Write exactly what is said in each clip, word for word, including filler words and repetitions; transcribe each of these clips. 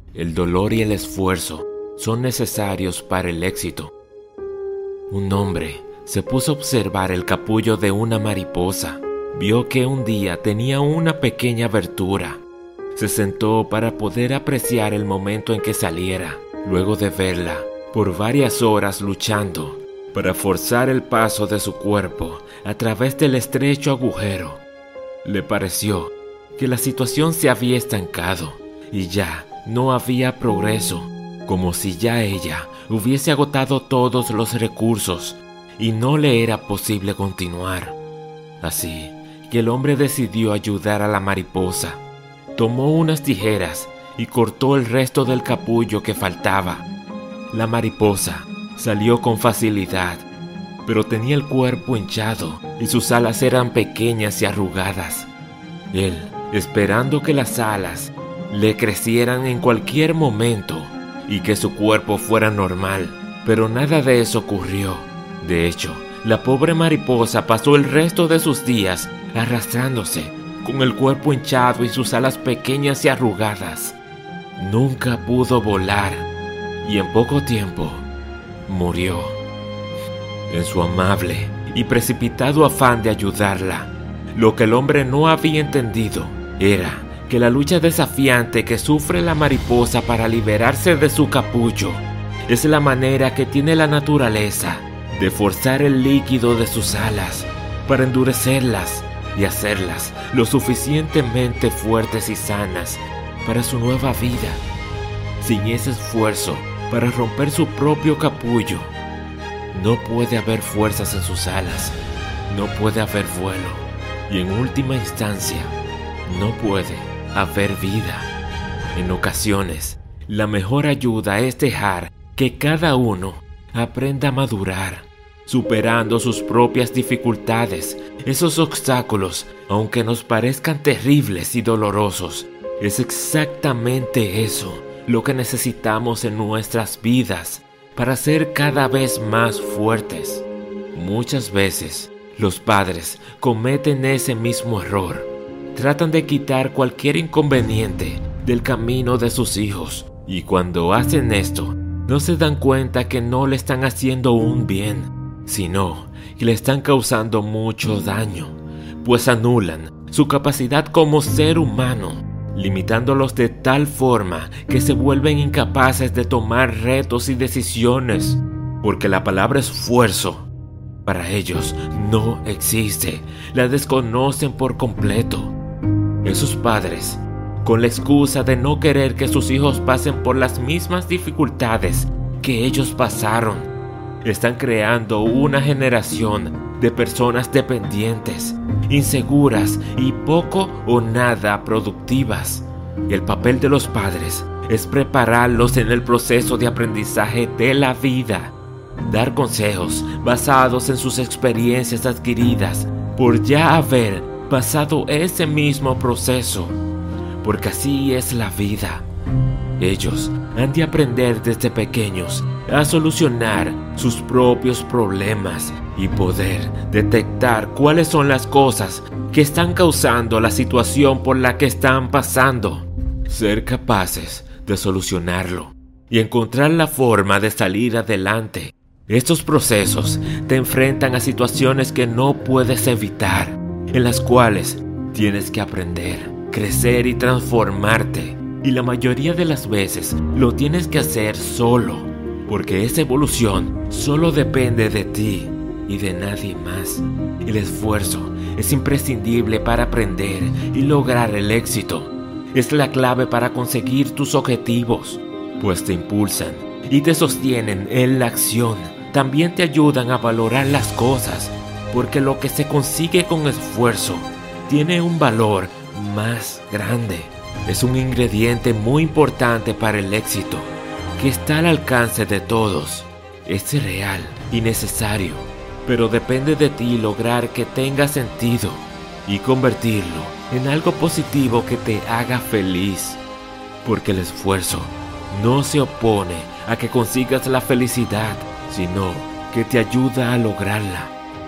El dolor y el esfuerzo son necesarios para el éxito. Un hombre se puso a observar el capullo de una mariposa. Vio que un día tenía una pequeña abertura. Se sentó para poder apreciar el momento en que saliera, luego de verla por varias horas luchando para forzar el paso de su cuerpo a través del estrecho agujero. Le pareció que la situación se había estancado y ya no había progreso, como si ya ella hubiese agotado todos los recursos y no le era posible continuar. Así que el hombre decidió ayudar a la mariposa. Tomó unas tijeras y cortó el resto del capullo que faltaba. La mariposa salió con facilidad, pero tenía el cuerpo hinchado y sus alas eran pequeñas y arrugadas. Él, esperando que las alas le crecieran en cualquier momento y que su cuerpo fuera normal, pero nada de eso ocurrió. De hecho, la pobre mariposa pasó el resto de sus días arrastrándose, con el cuerpo hinchado y sus alas pequeñas y arrugadas. Nunca pudo volar y en poco tiempo murió. En su amable y precipitado afán de ayudarla, lo que el hombre no había entendido era que la lucha desafiante que sufre la mariposa para liberarse de su capullo es la manera que tiene la naturaleza de forzar el líquido de sus alas para endurecerlas y hacerlas lo suficientemente fuertes y sanas para su nueva vida. Sin ese esfuerzo para romper su propio capullo, no puede haber fuerzas en sus alas, no puede haber vuelo y en última instancia, no puede haber vida. En ocasiones, la mejor ayuda es dejar que cada uno aprenda a madurar, superando sus propias dificultades. Esos obstáculos, aunque nos parezcan terribles y dolorosos, es exactamente eso lo que necesitamos en nuestras vidas para ser cada vez más fuertes. Muchas veces, los padres cometen ese mismo error. Tratan de quitar cualquier inconveniente del camino de sus hijos, y cuando hacen esto, no se dan cuenta que no le están haciendo un bien, sino que le están causando mucho daño, pues anulan su capacidad como ser humano, limitándolos de tal forma que se vuelven incapaces de tomar retos y decisiones, porque la palabra esfuerzo para ellos no existe, la desconocen por completo. Esos padres, con la excusa de no querer que sus hijos pasen por las mismas dificultades que ellos pasaron, están creando una generación de personas dependientes, inseguras y poco o nada productivas. El papel de los padres es prepararlos en el proceso de aprendizaje de la vida, dar consejos basados en sus experiencias adquiridas por ya haber pasado ese mismo proceso, porque así es la vida. Ellos han de aprender desde pequeños a solucionar sus propios problemas y poder detectar cuáles son las cosas que están causando la situación por la que están pasando, ser capaces de solucionarlo y encontrar la forma de salir adelante. Estos procesos te enfrentan a situaciones que no puedes evitar, en las cuales tienes que aprender, crecer y transformarte, y la mayoría de las veces lo tienes que hacer solo, porque esa evolución solo depende de ti y de nadie más. El esfuerzo es imprescindible para aprender y lograr el éxito. Es la clave para conseguir tus objetivos, pues te impulsan y te sostienen en la acción. También te ayudan a valorar las cosas, porque lo que se consigue con esfuerzo tiene un valor más grande. Es un ingrediente muy importante para el éxito, que está al alcance de todos. Es real y necesario, pero depende de ti lograr que tenga sentido y convertirlo en algo positivo que te haga feliz, porque el esfuerzo no se opone a que consigas la felicidad, sino que te ayuda a lograrla.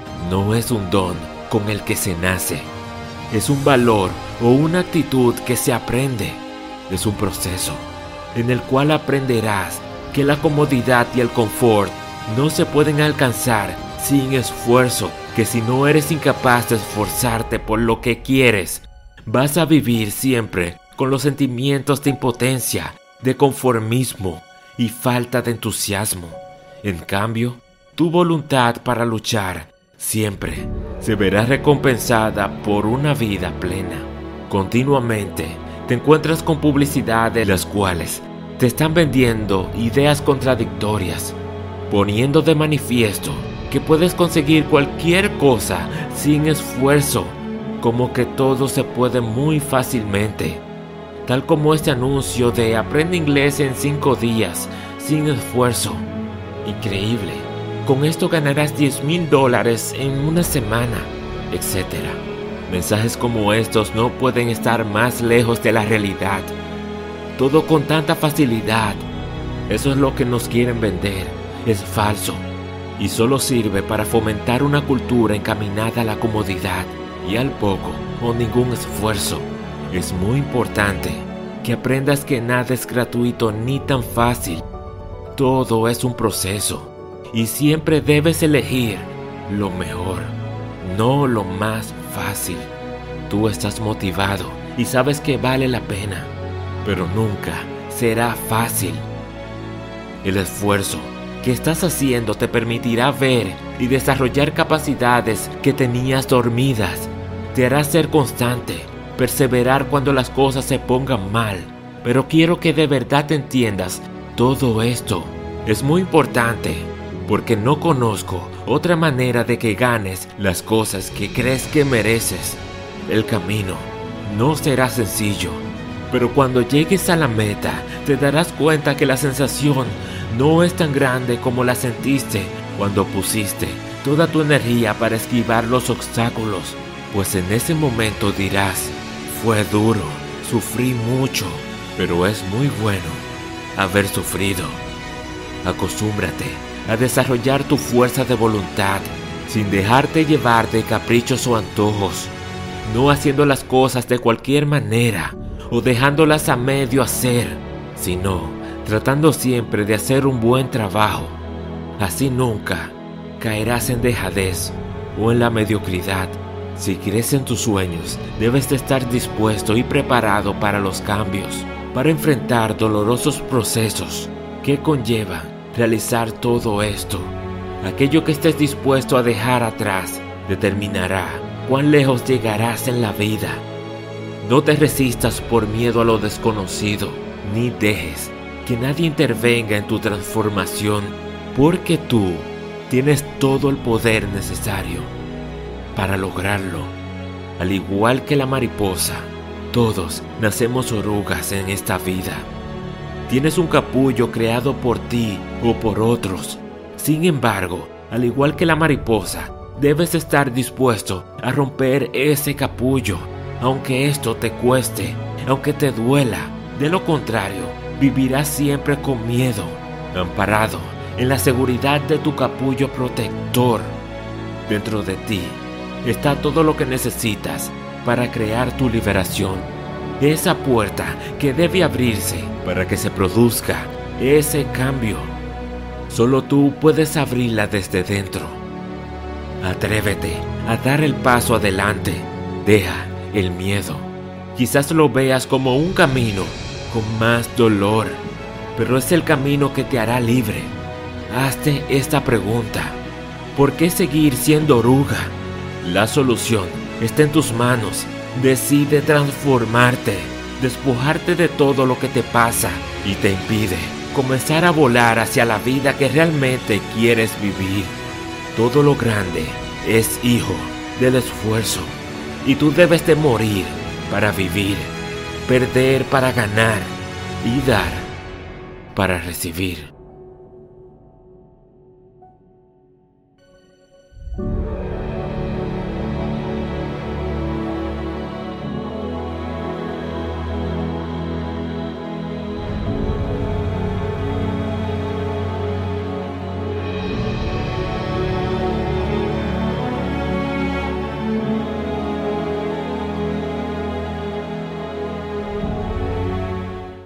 No es un don con el que se nace, es un valor o una actitud que se aprende. Es un proceso en el cual aprenderás que la comodidad y el confort no se pueden alcanzar sin esfuerzo, que si no eres incapaz de esforzarte por lo que quieres, vas a vivir siempre con los sentimientos de impotencia, de conformismo y falta de entusiasmo. En cambio, tu voluntad para luchar siempre se verá recompensada por una vida plena. Continuamente te encuentras con publicidades las cuales te están vendiendo ideas contradictorias, poniendo de manifiesto que puedes conseguir cualquier cosa sin esfuerzo, como que todo se puede muy fácilmente, tal como este anuncio de aprende inglés en cinco días, sin esfuerzo. Increíble, con esto ganarás diez mil dólares en una semana, etcétera. Mensajes como estos no pueden estar más lejos de la realidad. Todo con tanta facilidad. Eso es lo que nos quieren vender. Es falso y solo sirve para fomentar una cultura encaminada a la comodidad y al poco o ningún esfuerzo. Es muy importante que aprendas que nada es gratuito ni tan fácil. Todo es un proceso y siempre debes elegir lo mejor, no lo más fácil. Tú estás motivado y sabes que vale la pena, pero nunca será fácil. El esfuerzo que estás haciendo te permitirá ver y desarrollar capacidades que tenías dormidas. Te hará ser constante, perseverar cuando las cosas se pongan mal. Pero quiero que de verdad entiendas todo esto. Es muy importante porque no conozco otra manera de que ganes las cosas que crees que mereces. El camino no será sencillo, pero cuando llegues a la meta te darás cuenta que la sensación no es tan grande como la sentiste cuando pusiste toda tu energía para esquivar los obstáculos, pues en ese momento dirás, fue duro, sufrí mucho, pero es muy bueno haber sufrido. Acostúmbrate a desarrollar tu fuerza de voluntad sin dejarte llevar de caprichos o antojos, no haciendo las cosas de cualquier manera o dejándolas a medio hacer, sino tratando siempre de hacer un buen trabajo. Así nunca caerás en dejadez o en la mediocridad. Si crees en tus sueños, debes de estar dispuesto y preparado para los cambios, para enfrentar dolorosos procesos que conlleva realizar todo esto. Aquello que estés dispuesto a dejar atrás determinará cuán lejos llegarás en la vida. No te resistas por miedo a lo desconocido, ni dejes que nadie intervenga en tu transformación, porque tú tienes todo el poder necesario para lograrlo. Al igual que la mariposa, todos nacemos orugas en esta vida. Tienes un capullo creado por ti o por otros. Sin embargo, al igual que la mariposa, debes estar dispuesto a romper ese capullo, aunque esto te cueste, aunque te duela. De lo contrario, vivirás siempre con miedo, amparado en la seguridad de tu capullo protector. Dentro de ti está todo lo que necesitas para crear tu liberación. Esa puerta que debe abrirse para que se produzca ese cambio. Solo tú puedes abrirla desde dentro. Atrévete a dar el paso adelante. Deja el miedo. Quizás lo veas como un camino con más dolor, pero es el camino que te hará libre. Hazte esta pregunta: ¿por qué seguir siendo oruga? La solución está en tus manos. Decide transformarte, despojarte de todo lo que te pasa y te impide comenzar a volar hacia la vida que realmente quieres vivir. Todo lo grande es hijo del esfuerzo, y tú debes de morir para vivir, perder para ganar y dar para recibir.